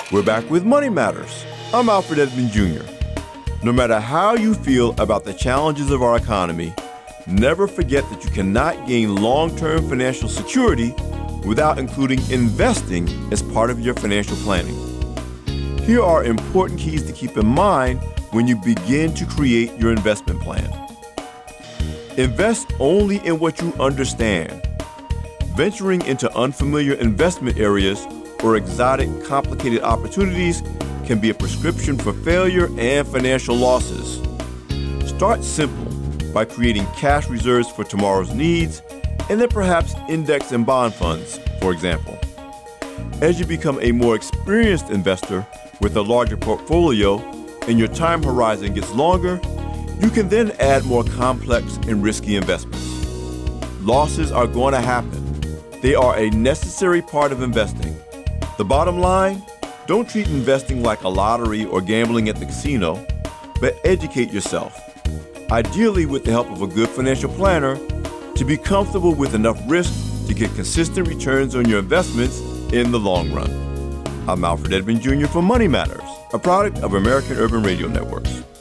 We're back with Money Matters. I'm Alfred Edmond Jr. No matter how you feel about the challenges of our economy, never forget that you cannot gain long-term financial security without including investing as part of your financial planning. Here are important keys to keep in mind when you begin to create your investment plan. Invest only in what you understand. Venturing into unfamiliar investment areas or exotic, complicated opportunities can be a prescription for failure and financial losses. Start simple by creating cash reserves for tomorrow's needs, and then perhaps index and bond funds, for example. As you become a more experienced investor with a larger portfolio and your time horizon gets longer, you can then add more complex and risky investments. Losses are going to happen. They are a necessary part of investing. The bottom line, don't treat investing like a lottery or gambling at the casino, but educate yourself, ideally with the help of a good financial planner, to be comfortable with enough risk to get consistent returns on your investments in the long run. I'm Alfred Edmond Jr. for Money Matters, a product of American Urban Radio Networks.